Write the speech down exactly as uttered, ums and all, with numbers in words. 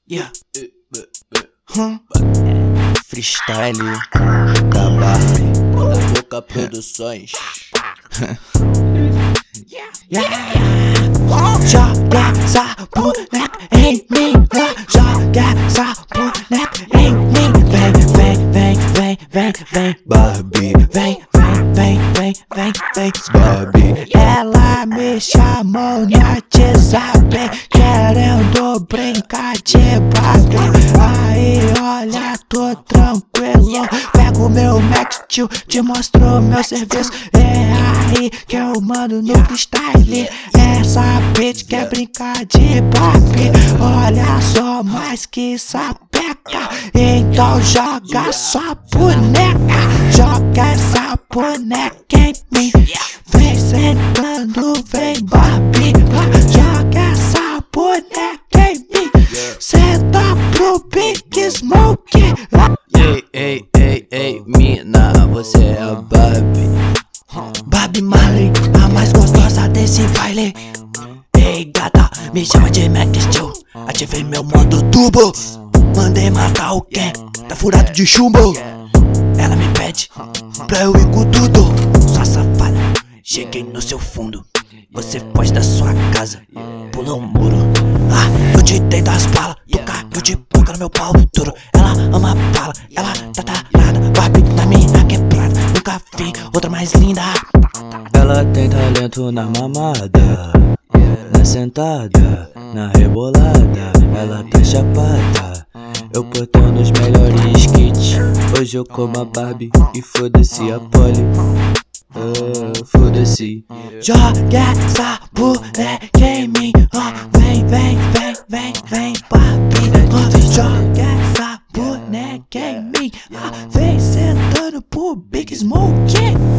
Yeah. Hum. Freestyle da Barbie, da Boca Produções. Yeah. Joga essa boneca em mim, joga essa boneca em mim. Vem, vem, vem, vem, vem, vem, Barbie. Vem, vem, vem, vem, vem, vem, Barbie. Ela me chamou no WhatsApp, querendo brincar de Barbie. Aí, olha, tô tranquilo, pego meu Max Steel, te mostro meu serviço. É aí que eu mando no freestyle. Essa bitch quer brincar de Barbie, olha só mais que sapeca. Então joga sua boneca, joga essa boneca em mim. Vem sentando, vem Barbie, joga essa boneca em mim. Senta pro Big Smoke. Ei, ei, ei, ei, mina, você é a Barbie. Barbie Marley, a mais gostosa desse baile. Ei gata, me chama de Max Steel, ativei meu modo turbo. Mandei matar o Ken, tá furado de chumbo. Ela me pede pra eu ir com tudo. Sua safada, cheguei no seu fundo. Você foge da sua casa, pulou um muro. Ah, eu te dei das balas, tu caiu de boca no meu pau duro. Ela ama bala, ela tá tarada, Barbie na minha quebrada. Nunca vi outra mais linda. Ela tem talento na mamada, na sentada, na rebolada. Ela tá chapada, eu portando os melhores kits. Hoje eu como a Barbie e foda-se a Polly. Uh, foda-se. Joga essa boneca em mim, oh, vem, vem, vem, vem, vem Barbie, oh, joga essa boneca em mim, oh, vem sentando pro Big Smoke.